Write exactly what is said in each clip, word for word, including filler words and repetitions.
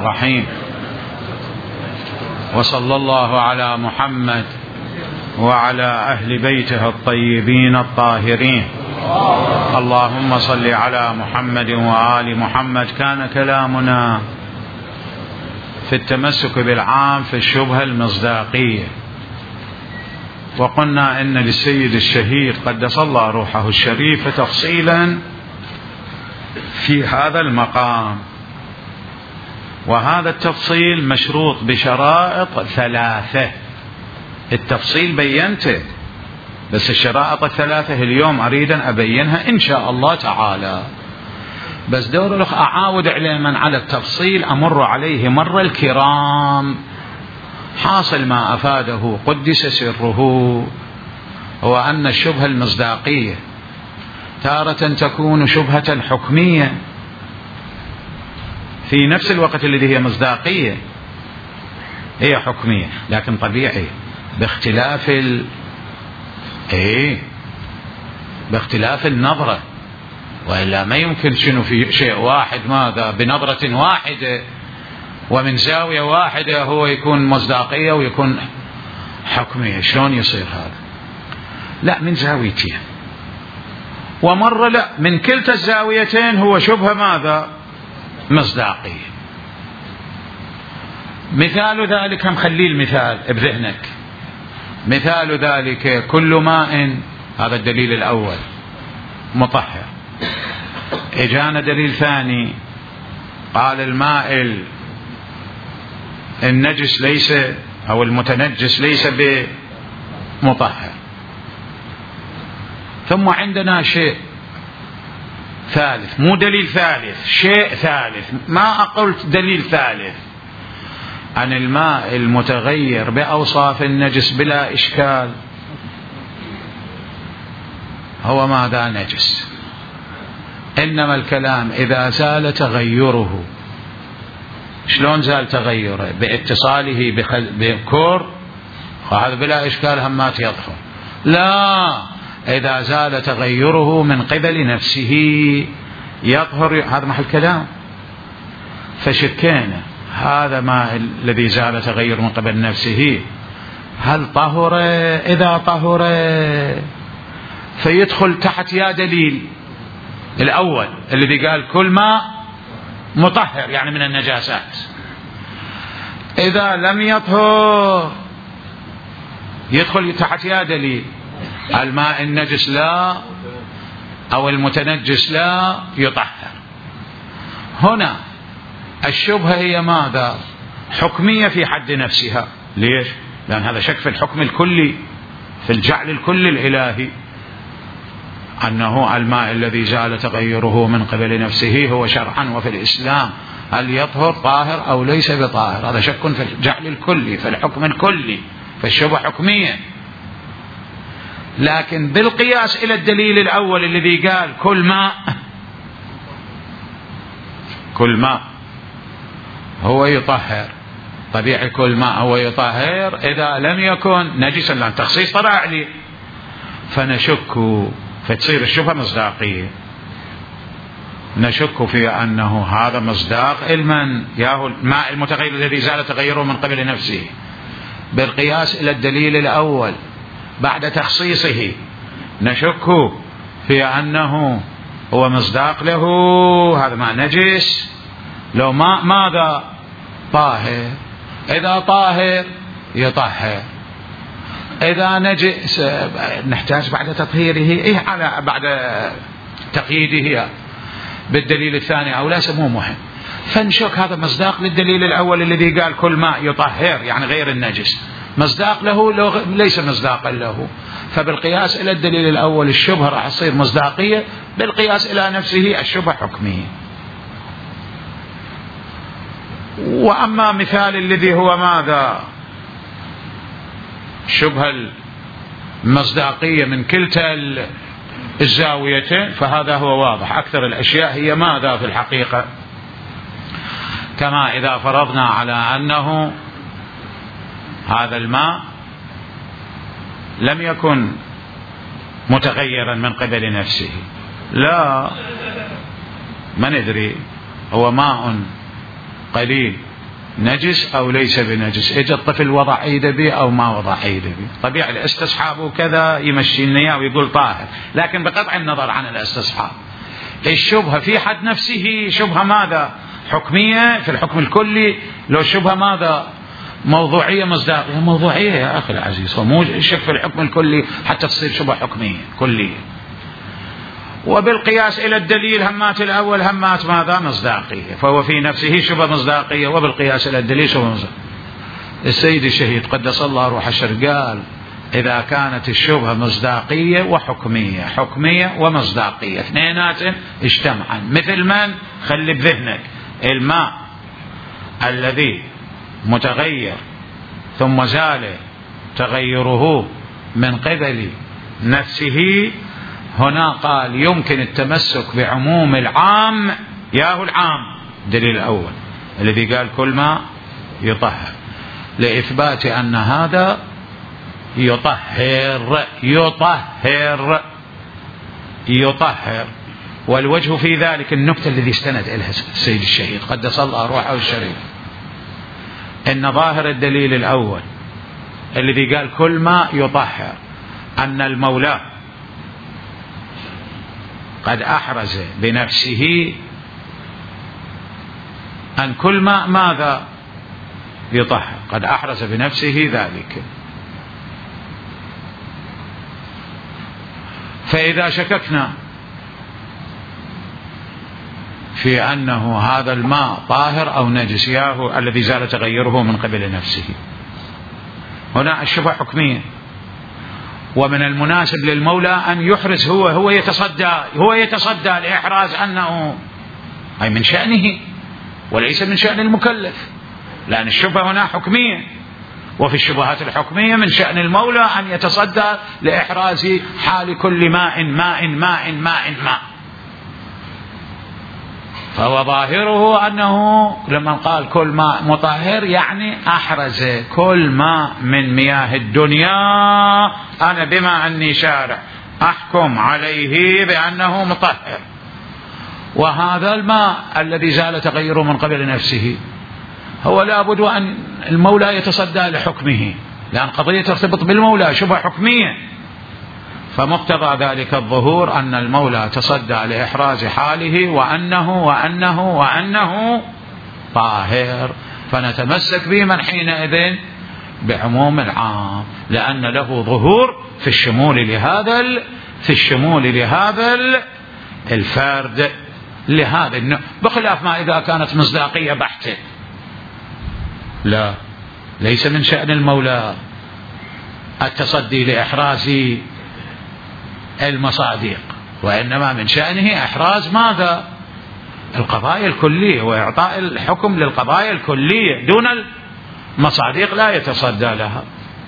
الرحيم. وصلى الله على محمد وعلى أهل بيته الطيبين الطاهرين. اللهم صل على محمد وآل محمد. كان كلامنا في التمسك بالعام في الشبهة المصداقية، وقلنا إن للسيد الشهيد قدس الله روحه الشريف تفصيلا في هذا المقام، وهذا التفصيل مشروط بشرائط ثلاثة. التفصيل بينته، بس الشرائط الثلاثة اليوم أريد أن أبينها إن شاء الله تعالى. بس دور الأخ أعاود على من على التفصيل أمر عليه مر الكرام. حاصل ما أفاده قدس سره هو أن الشبهة المصداقية تارة تكون شبهة حكمية في نفس الوقت الذي هي مصداقية، هي حكمية لكن طبيعي باختلاف ال... ايه باختلاف النظرة، وإلا ما يمكن شنو في شيء واحد ماذا بنظرة واحدة ومن زاوية واحدة هو يكون مصداقية ويكون حكمية. شلون يصير هذا؟ لا، من زاويتين، ومرة لا، من كلتا الزاويتين هو شبهة ماذا؟ مصداقية. مثال ذلك، هم خلي المثال بذهنك. مثال ذلك كل ماء، هذا الدليل الأول مطهر. اجانا دليل ثاني قال الماء النجس ليس أو المتنجس ليس بمطهر. ثم عندنا شيء ثالث، مو دليل ثالث، شيء ثالث، ما أقولت دليل ثالث، عن الماء المتغير بأوصاف النجس بلا إشكال هو ماذا؟ نجس. إنما الكلام إذا زال تغيره. شلون زال تغيره؟ باتصاله بخل... بكور، وهذا بلا إشكال همات يطهر. لا، إذا زال تغيره من قبل نفسه يطهر، هذا محل كلام. فشكينا هذا ما الذي زال تغير من قبل نفسه هل طهر؟ إذا طهر فيدخل تحت يا دليل الأول الذي قال كل ماء مطهر يعني من النجاسات. إذا لم يطهر يدخل تحت يا دليل الماء النجس لا أو المتنجس لا يطهر. هنا الشبهة هي ماذا؟ حكمية في حد نفسها. ليش؟ لأن هذا شك في الحكم الكلي، في الجعل الكلي الإلهي، أنه الماء الذي زال تغيره من قبل نفسه هو شرعا وفي الإسلام هل يطهر طاهر أو ليس بطاهر. هذا شك في الجعل الكلي، في الحكم الكلي، فالشبهة حكمية. لكن بالقياس إلى الدليل الأول الذي قال كل ماء كل ماء هو يطهر، طبيعي كل ماء هو يطهر إذا لم يكن نجسا، لأن تخصيص طلع عليه، فنشك فتصير الشبهة مصداقية. نشك في أنه هذا مصداق المن ياهو الماء المتغير الذي زال تغيره من قبل نفسه بالقياس إلى الدليل الأول بعد تخصيصه. نشك في أنه هو مصداق له هذا ماء نجس لو ماء ماذا؟ طاهر. إذا طاهر يطهر، إذا نجس نحتاج بعد تطهيره إيه على بعد تقييده بالدليل الثاني أو لا، مو مهم. فنشك هذا مصداق للدليل الأول الذي قال كل ماء يطهر يعني غير النجس، مصداق له لو ليس مصداقا له. فبالقياس إلى الدليل الأول الشبهة راح تصير مصداقية، بالقياس إلى نفسه الشبهة حكمية. وأما مثال الذي هو ماذا؟ الشبهة المصداقية من كلتا الزاويتين، فهذا هو واضح. أكثر الأشياء هي ماذا في الحقيقة؟ كما إذا فرضنا على أنه هذا الماء لم يكن متغيرا من قبل نفسه، لا، ما ندري، هو ماء قليل نجس أو ليس بنجس، إجا الطفل وضع ايده به أو ما وضع ايده به، طبيعي الاستصحاب وكذا يمشي النية ويقول طاهر، لكن بقطع النظر عن الاستصحاب. الشبهة في حد نفسه شبهة ماذا؟ حكمية في الحكم الكلي، لو الشبهة ماذا؟ موضوعية مصداقية. موضوعية يا أخي العزيز، ومو شك في الحكم الكلي حتى تصير شبهة حكمية كلية. وبالقياس إلى الدليل همات الأول همات ماذا؟ مصداقية، فهو في نفسه شبهة مصداقية، وبالقياس إلى الدليل شبهة مصداقية. السيد الشهيد قدس الله روح الشر قال إذا كانت الشبهة مصداقية وحكمية، حكمية ومصداقية اثنينات اجتمعا، مثل من؟ خلي بذهنك الماء الذي متغير ثم زال تغيره من قبل نفسه، هنا قال يمكن التمسك بعموم العام، ياهو العام دليل الأول الذي قال كل ما يطهر، لإثبات أن هذا يطهر يطهر يطهر. والوجه في ذلك النكتة الذي استند إليها السيد الشهيد قدس الله روحه الشريف، إن ظاهر الدليل الأول الذي قال كل ما يطهر أن المولى قد أحرز بنفسه أن كل ما ماذا يطهر، قد أحرز بنفسه ذلك. فإذا شككنا في أنه هذا الماء طاهر أو نجس ياهو الذي زال تغيره من قبل نفسه، هنا الشبهة حكمية، ومن المناسب للمولى أن يحرز هو هو يتصدى هو يتصدى لإحراز أنه أي من شأنه وليس من شأن المكلف، لأن الشبهة هنا حكمية، وفي الشبهات الحكمية من شأن المولى أن يتصدى لإحراز حال كل ماء ماء ماء ماء ماء. فهو ظاهره أنه لما قال كل ماء مطهر يعني أحرز كل ماء من مياه الدنيا، أنا بما أني شارع أحكم عليه بأنه مطهر. وهذا الماء الذي زال تغيره من قبل نفسه هو لابد أن المولى يتصدى لحكمه، لأن قضية ترتبط بالمولى شبهة حكمية، فمقتضى ذلك الظهور أن المولى تصدى لإحراز حاله وأنه وأنه وأنه طاهر، فنتمسك به من حينئذ بعموم العام، لأن له ظهور في الشمول لهذا في الشمول لهذا الفرد لهذا النوع، بخلاف ما إذا كانت مصداقية بحتة، لا، ليس من شأن المولى التصدي لإحراز المصادق، وإنما من شأنه إحراز ماذا؟ القضايا الكلية، وإعطاء الحكم للقضايا الكلية دون المصادق لا يتصدى لها.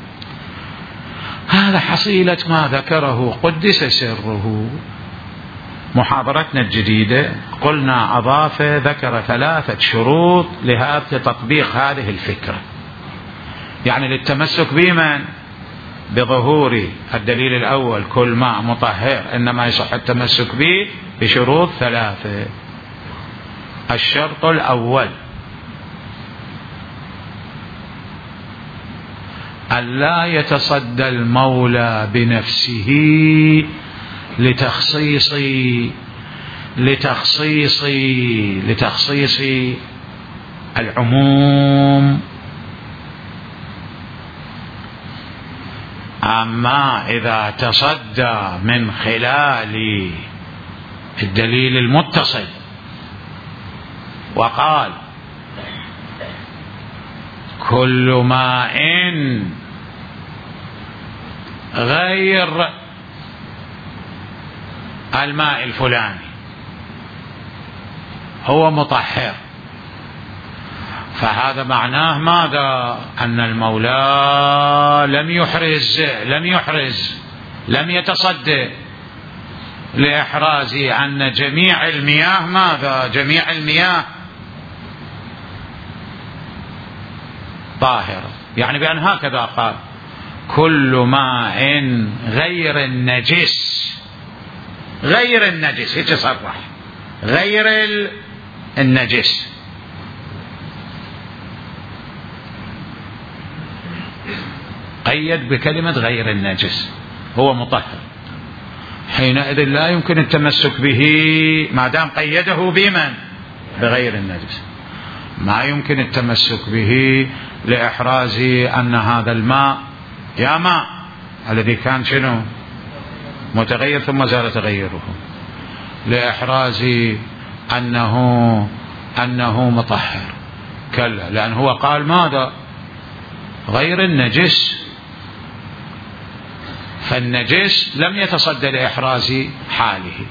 هذا حصيلة ما ذكره قدس سره. محاضرتنا الجديدة قلنا أضاف ذكر ثلاثة شروط لهذا تطبيق هذه الفكرة، يعني للتمسك بمن؟ بظهور الدليل الأول كل ماء مطهر، إنما يصح التمسك به بشروط ثلاثة. الشرط الأول ألا يتصدى المولى بنفسه لتخصيص لتخصيص لتخصيص العموم، أما إذا تصدى من خلال الدليل المتصل وقال كل ماء غير الماء الفلاني هو مطهر، فهذا معناه ماذا؟ أن المولى لم يحرز لم يحرز لم يتصدى لإحراز أن جميع المياه ماذا؟ جميع المياه طاهرة، يعني بأن هكذا قال كل ماء غير النجس، غير النجس يتصرح غير النجس. قيد بكلمة غير النجس، هو مطهر، حينئذ لا يمكن التمسك به ما دام قيده بمن؟ بغير النجس. ما يمكن التمسك به لإحراز أن هذا الماء يا ماء الذي كان شنو؟ متغير ثم زال تغيره، لإحراز أنه أنه مطهر، كلا، لأن هو قال ماذا؟ غير النجس، فالنجس لم يتصدى لإحراز حاله،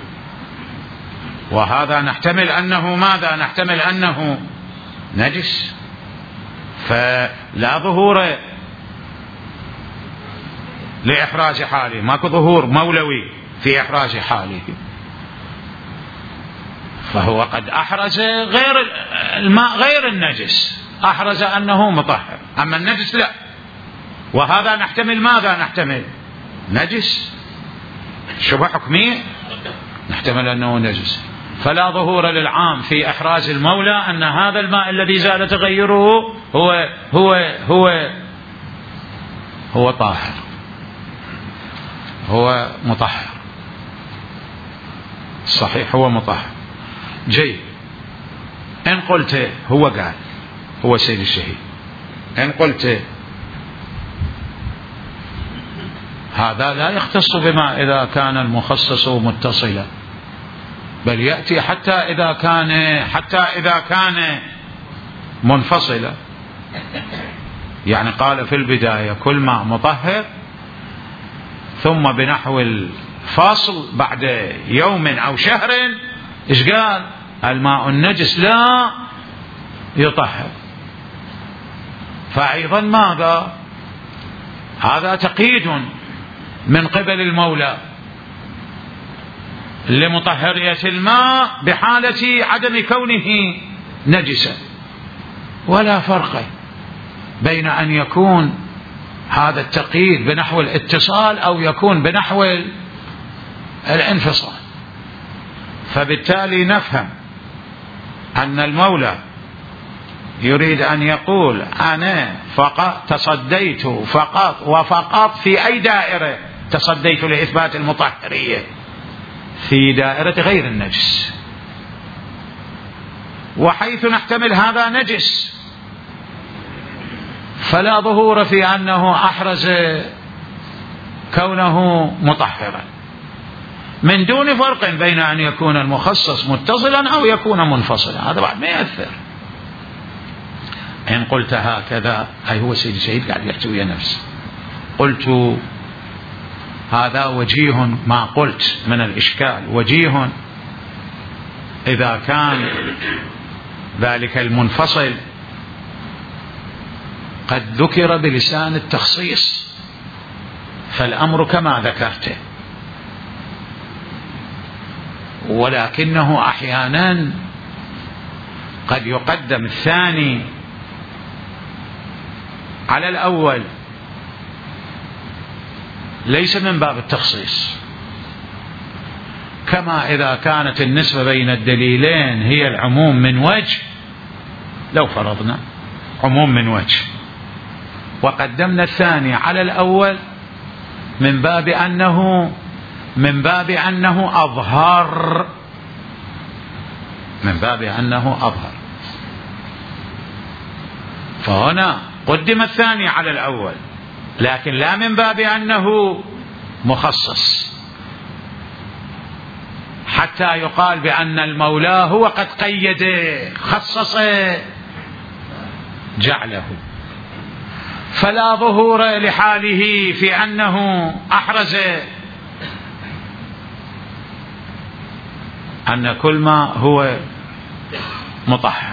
وهذا نحتمل أنه ماذا؟ نحتمل أنه نجس، فلا ظهور لإحراز حاله، ماكو ظهور مولوي في إحراز حاله، فهو قد أحرز غير الماء غير النجس، أحرز أنه مطهر، أما النجس لا، وهذا نحتمل ماذا؟ نحتمل نجس، شبه حكمية، نحتمل أنه نجس، فلا ظهور للعام في إحراز المولى أن هذا الماء الذي زال تغيره هو هو هو هو طاهر، هو مطهر، صحيح هو مطهر. جيد، إن قلت هو قال، هو سيد الشهيد، إن قلت هذا لا يختص بما إذا كان المخصص متصلا، بل يأتي حتى إذا كان حتى إذا كان منفصلا، يعني قال في البداية كل ماء مطهر، ثم بنحو الفاصل بعد يوم أو شهر إيش قال؟ الماء النجس لا يطهر، فأيضا ماذا؟ هذا تقييد من قبل المولى لمطهرية الماء بحالة عدم كونه نجسا، ولا فرق بين أن يكون هذا التقييد بنحو الاتصال أو يكون بنحو الانفصال. فبالتالي نفهم أن المولى يريد أن يقول أنا فقط تصديت فقط وفقط في أي دائرة تصديت لإثبات المطهرية؟ في دائرة غير النجس، وحيث نحتمل هذا نجس فلا ظهور في أنه أحرز كونه مطهرا، من دون فرق بين أن يكون المخصص متصلا أو يكون منفصلا، هذا بعد ما يأثر. إن قلت هكذا، أي هو سيد الشهيد قاعد يحتوي نفسه، قلت هذا وجيه ما قلت من الإشكال، وجيه إذا كان ذلك المنفصل قد ذكر بلسان التخصيص، فالأمر كما ذكرته، ولكنه أحيانا قد يقدم الثاني على الأول، ليس من باب التخصيص، كما إذا كانت النسبة بين الدليلين هي العموم من وجه، لو فرضنا عموم من وجه وقدمنا الثاني على الأول من باب أنه من باب أنه أظهر من باب أنه أظهر فهنا قدم الثاني على الأول، لكن لا من باب أنه مخصص، حتى يقال بأن المولى هو قد قيد خصص جعله، فلا ظهور لحاله في أنه أحرز أن كل ما هو مطهر.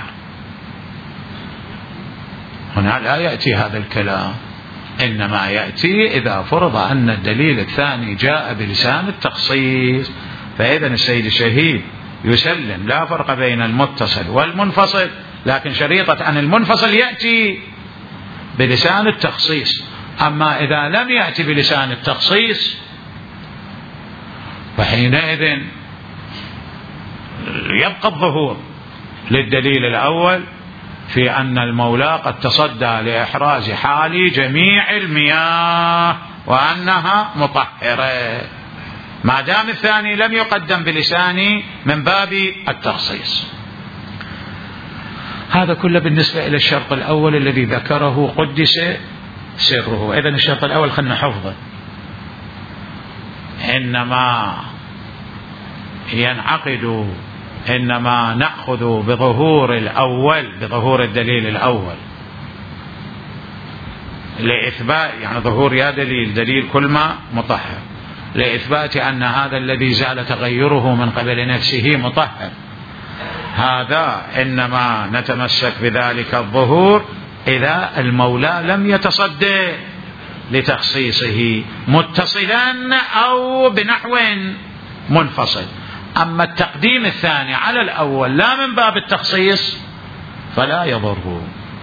هنا لا يأتي هذا الكلام، إنما يأتي إذا فرض أن الدليل الثاني جاء بلسان التخصيص، فإذن السيد الشهيد يسلم لا فرق بين المتصل والمنفصل، لكن شريطة أن المنفصل يأتي بلسان التخصيص، أما إذا لم يأتي بلسان التخصيص فحينئذ يبقى الظهور للدليل الأول في أن المولى قد تصدى لإحراز حال جميع المياه وأنها مطهرة، ما دام الثاني لم يقدم بلساني من باب التخصيص. هذا كله بالنسبة إلى الشرط الأول الذي ذكره قدس سره. إذن الشرط الأول خلنا حفظه، إنما ينعقد إنما نأخذ بظهور الأول، بظهور الدليل الأول لإثبات، يعني ظهور يا دليل دليل كل ما مطهر، لإثبات أن هذا الذي زال تغيره من قبل نفسه مطهر. هذا إنما نتمسك بذلك الظهور إذا المولى لم يتصدى لتخصيصه متصلا أو بنحو منفصل. أما التقديم الثاني على الأول لا من باب التخصيص فلا يضر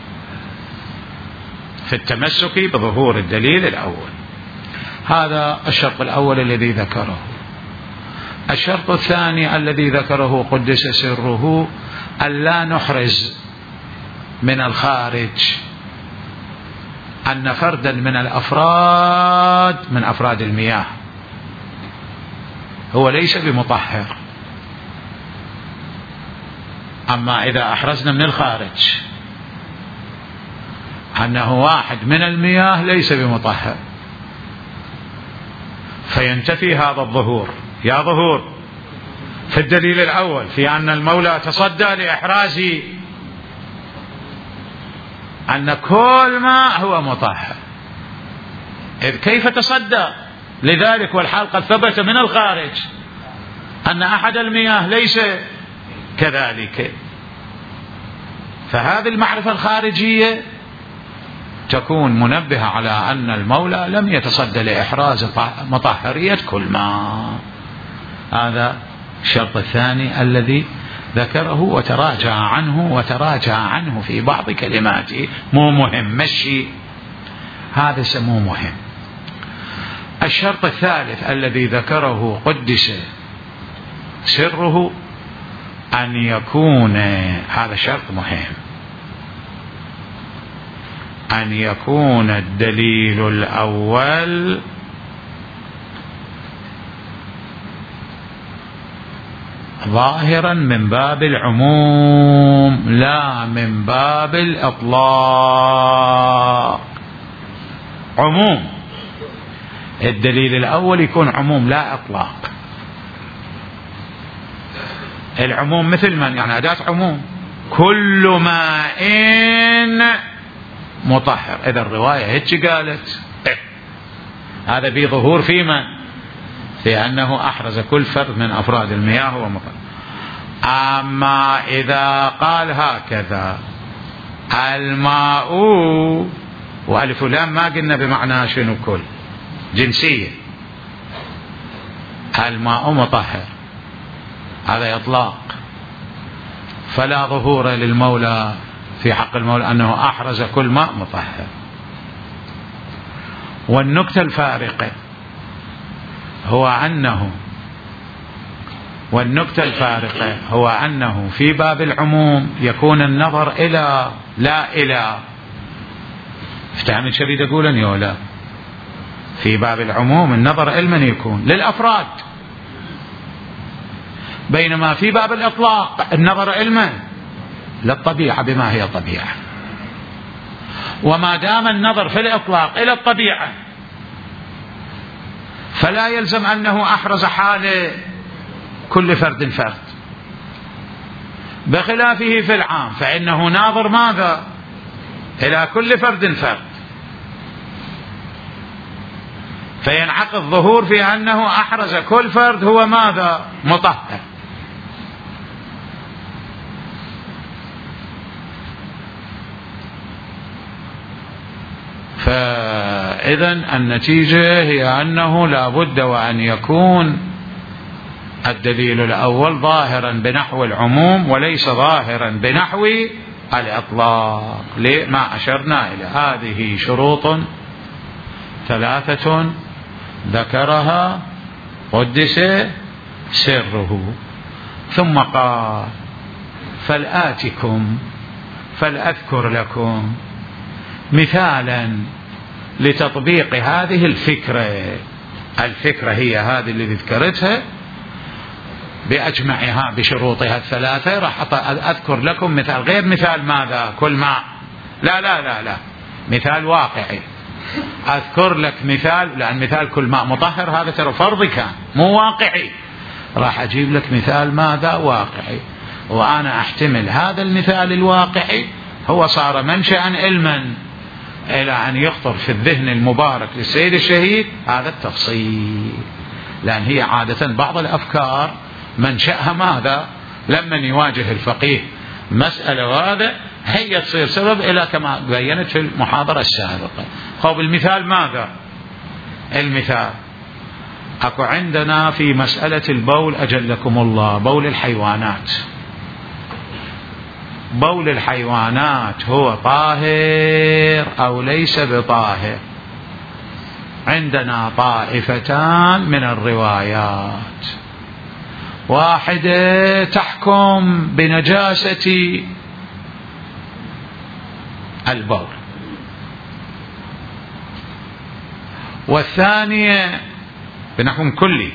في التمسك بظهور الدليل الأول. هذا الشرط الأول الذي ذكره. الشرط الثاني الذي ذكره قدس سره ألا نحرز من الخارج أن فردا من الأفراد من أفراد المياه هو ليس بمطهر. أما إذا أحرزنا من الخارج أنه واحد من المياه ليس بمطهر فينتفي هذا الظهور. يا ظهور في الدليل الأول في أن المولى تصدى لإحراز أن كل ماء هو مطهر، إذ كيف تصدى لذلك والحال قد ثبت من الخارج أن أحد المياه ليس كذلك. فهذه المعرفة الخارجية تكون منبهة على أن المولى لم يتصدى لإحراز مطهرية كل ماء. هذا الشرط الثاني الذي ذكره وتراجع عنه وتراجع عنه في بعض كلماته. مو مهم مشي، هذا سمو مهم. الشرط الثالث الذي ذكره قدس سره أن يكون، هذا شرط مهم، أن يكون الدليل الأول ظاهرا من باب العموم لا من باب الإطلاق. عموم، الدليل الأول يكون عموم لا إطلاق. العموم مثل من؟ يعني أداة عموم، كل ماء مطهر. إذا الرواية هيك قالت إيه؟ هذا بظهور في من؟ في أنه أحرز كل فرد من أفراد المياه ومطهر. أما إذا قال هكذا الماء وألف ولام ما قلنا بمعنى شنو كل، جنسية، الماء مطهر، هذا إطلاق، فلا ظهور للمولى في حق المولى أنه أحرز كل ماء مطهر. والنكتة الفارقة هو أنه والنكتة الفارقة هو أنه في باب العموم يكون النظر إلى لا إلى. افتهم شريد أقول يا لا، في باب العموم النظر إلى من يكون للأفراد، بينما في باب الإطلاق النظر إلى من؟ للطبيعة بما هي طبيعة. وما دام النظر في الإطلاق إلى الطبيعة فلا يلزم أنه أحرز حال كل فرد فرد، بخلافه في العام فإنه ناظر ماذا؟ إلى كل فرد فرد، فينعقد ظهور في أنه أحرز كل فرد هو ماذا؟ مطهر. فإذن النتيجة هي أنه لا بد وأن يكون الدليل الأول ظاهرا بنحو العموم وليس ظاهرا بنحو الإطلاق، لما أشرنا إلى هذه شروط ثلاثة ذكرها قدس سره. ثم قال فالآتكم فلأذكر لكم مثالا لتطبيق هذه الفكرة. الفكرة هي هذه اللي ذكرتها بأجمعها بشروطها الثلاثة. راح أذكر لكم مثال غير مثال ماذا كل ماء، لا لا لا لا، مثال واقعي. أذكر لك مثال، لأن مثال كل ماء مطهر هذا ترى فرض كان مو واقعي. راح أجيب لك مثال ماذا واقعي، وأنا أحتمل هذا المثال الواقعي هو صار منشأ علما إلى أن يخطر في الذهن المبارك للسيد الشهيد هذا التفصيل. لأن هي عادة بعض الأفكار منشأها ماذا لما يواجه الفقيه مسألة وهذا هي تصير سبب إلى كما بينت في المحاضرة السابقة. خب المثال ماذا؟ المثال أكو عندنا في مسألة البول أجلكم الله بول الحيوانات. بول الحيوانات هو طاهر أو ليس بطاهر؟ عندنا طائفتان من الروايات، واحدة تحكم بنجاسة البول، والثانية بنحكم كلي،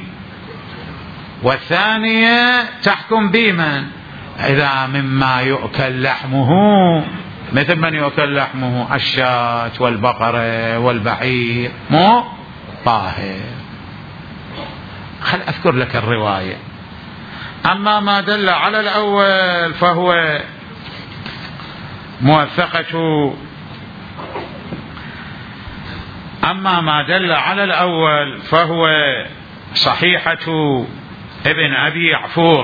والثانية تحكم بمن إذا مما يؤكل لحمه مثل من يؤكل لحمه الشاة والبقرة والبعير مو طاهر. خل أذكر لك الرواية. أما ما دل على الأول فهو موثقة، أما ما دل على الأول فهو صحيحة ابن أبي عفور.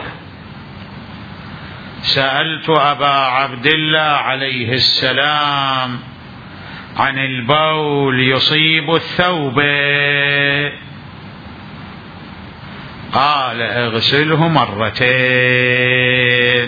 سألت أبا عبد الله عليه السلام عن البول يصيب الثوب، قال اغسله مرتين.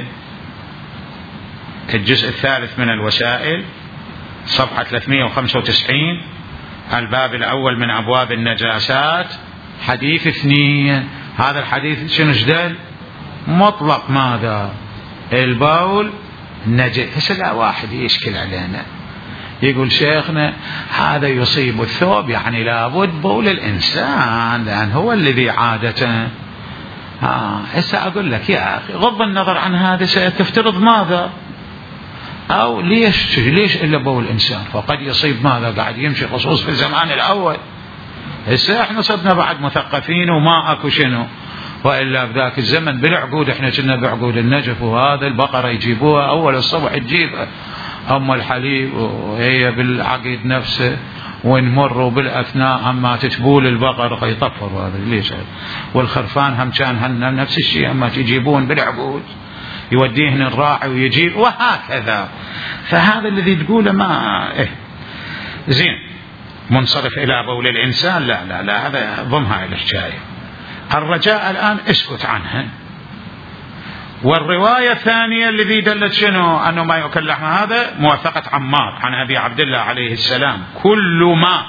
الجزء الثالث من الوسائل صفحة ثلاثمئة وخمسة وتسعين، الباب الأول من أبواب النجاسات، حديث اثنين. هذا الحديث شنو جدل؟ مطلق ماذا؟ البول نجس. هسه لا واحد يشكل علينا يقول شيخنا هذا يصيب الثوب، يعني لابد بول الإنسان لأن هو الذي عادة. ها هسه أقول لك يا أخي غض النظر عن هذا ستفترض ماذا؟ أو ليش ليش إلا بول الإنسان؟ فقد يصيب ماذا قاعد يمشي خصوص في الزمان الأول. هسه احنا صرنا بعد مثقفين وما أكو شنو، وإلا بذاك الزمن بالعقود احنا كنا بعقود النجف، وهذا البقرة يجيبوها أول الصبح تجيبها أم الحليب وهي بالعقيد نفسه، ونمروا بالأثناء أما تتبول البقرة يطفروا هذا ليش، والخرفان هم كان نفس الشيء أما تجيبون بالعقود يوديهن الراعي ويجيب وهكذا. فهذا الذي تقوله ما إيه زين منصرف إلى بول الإنسان، لا لا لا هذا ضمها الحكاية. الرجاء الآن اسكت عنها. والرواية الثانية الذي دلت شنو أنه ما يؤكل لحم، هذا موثقة عمار عن أبي عبد الله عليه السلام كل ما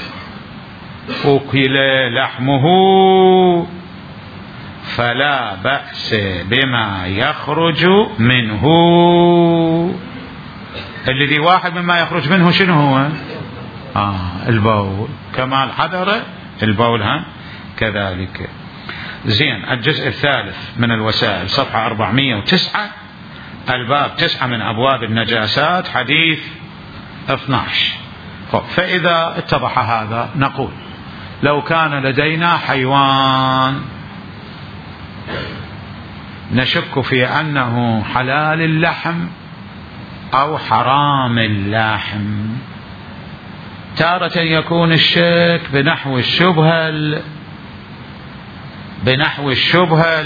أكل لحمه فلا بأس بما يخرج منه. الذي واحد مما يخرج منه شنو هو؟ آه البول، كما الحذر البول هم كذلك. زين الجزء الثالث من الوسائل صفحة أربعمئة وتسعة، الباب تسعة من أبواب النجاسات، حديث اثني عشر. فإذا اتضح هذا نقول لو كان لدينا حيوان نشك في أنه حلال اللحم أو حرام اللحم، تارة يكون الشك بنحو الشبهة بنحو الشبهة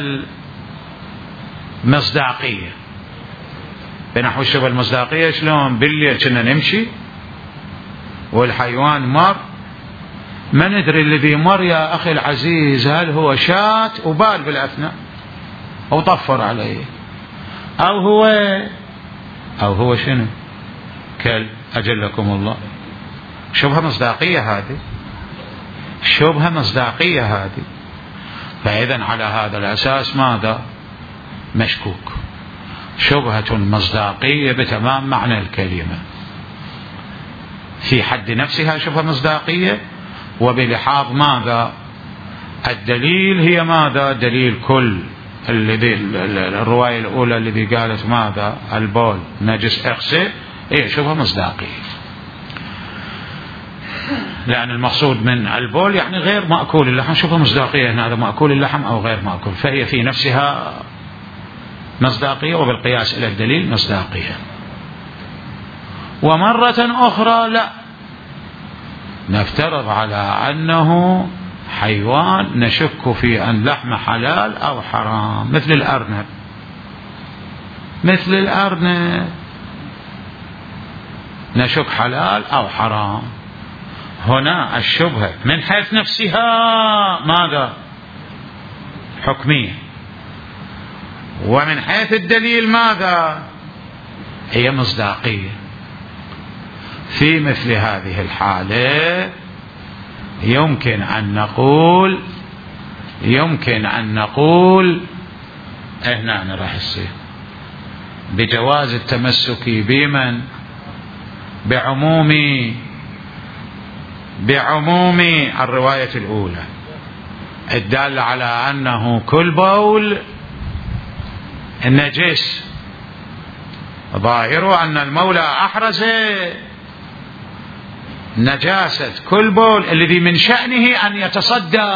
المصداقية. بنحو الشبهة المصداقية شلون؟ بالليل كنا نمشي والحيوان مر، ما ندري الذي مر يا أخي العزيز هل هو شاة وبال بالأثناء أو طفر عليه، أو هو أو هو شنو؟ كلب أجلكم الله. شبهة مصداقية هذه، شبهة مصداقية هذه. فإذا على هذا الأساس ماذا؟ مشكوك. شبهة مصداقية بتمام معنى الكلمة، في حد نفسها شبهة مصداقية، وبلحاظ ماذا الدليل هي ماذا دليل كل الذي الرواية الأولى الذي قالت ماذا البول نجس اغسل، هي شبهة مصداقية، لأن المقصود من البول يعني غير مأكول اللحم، شبهة مصداقية هنا هذا مأكول اللحم أو غير مأكول، فهي في نفسها مصداقية وبالقياس إلى الدليل مصداقية. ومرة أخرى لا، نفترض على أنه حيوان نشك في أن لحم حلال أو حرام، مثل الأرنب، مثل الأرنب نشك حلال أو حرام. هنا الشبهة من حيث نفسها ماذا حكمية، ومن حيث الدليل ماذا هي مصداقية. في مثل هذه الحالة يمكن أن نقول يمكن أن نقول هنا راح يصير بجواز التمسك بمن بعموم بعموم الرواية الأولى الدالة على أنه كل بول النجس، ظاهره أن المولى أحرز نجاسة كل بول الذي من شأنه أن يتصدى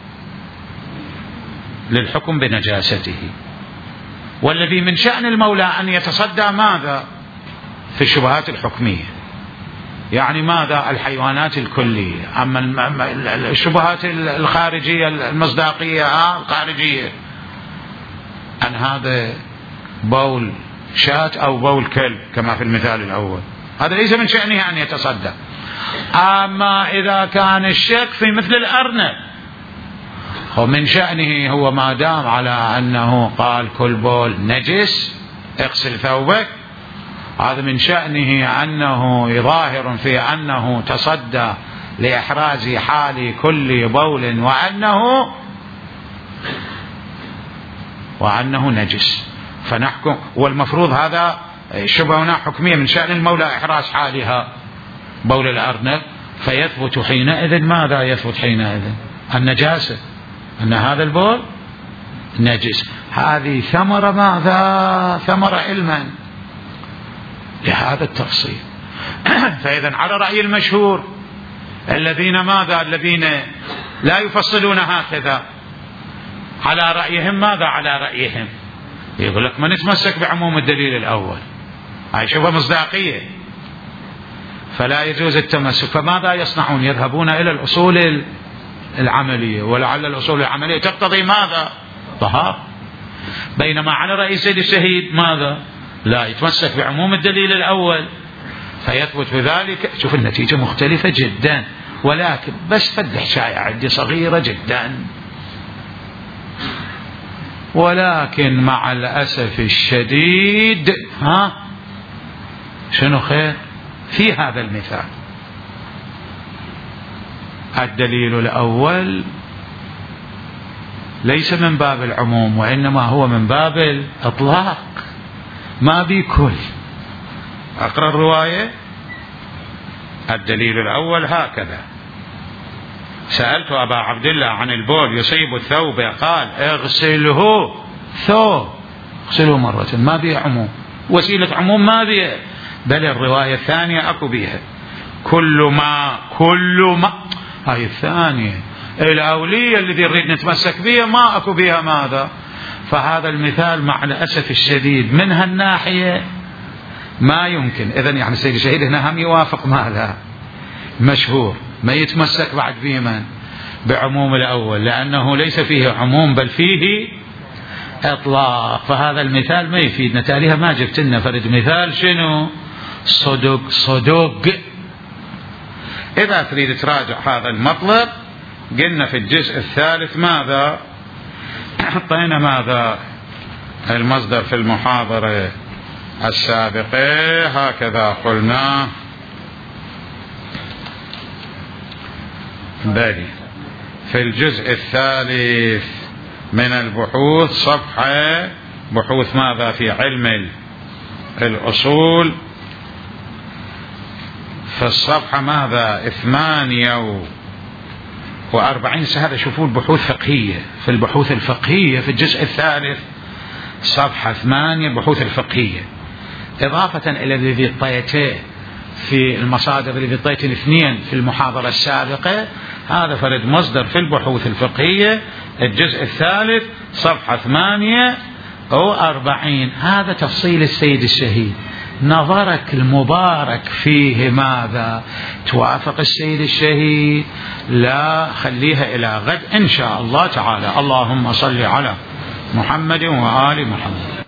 للحكم بنجاسته، والذي من شأن المولى أن يتصدى ماذا في الشبهات الحكمية، يعني ماذا الحيوانات الكلية. أما الشبهات الخارجية المصداقية الخارجية أن هذا بول شاة أو بول كلب كما في المثال الأول، هذا ليس من شأنه أن يتصدى. أما إذا كان الشك في مثل الأرنب ومن شأنه هو ما دام على أنه قال كل بول نجس اغسل ثوبك، هذا من شأنه أنه ظاهر في أنه تصدى لإحراز حال كل بول وأنه وأنه نجس، فنحكم. والمفروض هذا الشبهة هنا حكمية، من شأن المولى إحراز حالها بول الأرنب، فيثبت حينئذ ماذا يثبت حينئذ النجاسة، أن هذا البول نجس. هذه ثمرة ماذا ثمرة علما لهذا التفصيل. فإذا على رأي المشهور الذين ماذا الذين لا يفصلون هكذا، على رأيهم ماذا على رأيهم يقول لك ما نتمسك بعموم الدليل الأول، هاي شبهة مصداقية فلا يجوز التمسك. فماذا يصنعون؟ يذهبون إلى الأصول العملية، ولعل الأصول العملية تقتضي ماذا طهارة، بينما على رأي سيد الشهيد ماذا لا يتمسك بعموم الدليل الأول فيثبت بذلك. شوف النتيجة مختلفة جدا، ولكن بس فدح شائع عندي صغيرة جدا، ولكن مع الأسف الشديد ها شنو خير في هذا المثال؟ الدليل الأول ليس من باب العموم، وإنما هو من باب الإطلاق، ما بكل. أقرأ الرواية. الدليل الأول هكذا: سألت أبا عبد الله عن البول يصيب الثوب قال اغسله ثوب، اغسله مرة، ما بها عموم، وسيلة عموم ما بها، بل الرواية الثانية أكو بها كل ما كل ما هاي الثانية الأولية الذي نريد نتمسك بها ما أكو بها ماذا. فهذا المثال مع الأسف الشديد من هالناحية ما يمكن. إذن يعني السيد الشهيد هنا هم يوافق ماذا مشهور، ما يتمسك بعد بمن بعموم الأول، لأنه ليس فيه عموم بل فيه إطلاق. فهذا المثال ما يفيدنا، تاليها ما جبت لنا فرد مثال شنو صدق صدق. إذا تريد تراجع هذا المطلب قلنا في الجزء الثالث ماذا حطينا ماذا المصدر في المحاضرة السابقة هكذا قلنا بلي في الجزء الثالث من البحوث صفحة بحوث ماذا في علم الأصول في الصفحة ماذا ثمانية وأربعين. هذا شوفوا البحوث فقهية، في البحوث الفقهية في الجزء الثالث صفحة ثمانية البحوث الفقهية، إضافة إلى الذي اطيته في المصادر الذي اطيتين اثنين في المحاضرة السابقة. هذا فرد مصدر في البحوث الفقهية الجزء الثالث صفحة ثمانية وأربعين. هذا تفصيل السيد الشهيد، نظرك المبارك فيه ماذا توافق السيد الشهيد؟ لا، خليها إلى غد إن شاء الله تعالى. اللهم صل على محمد وآل محمد.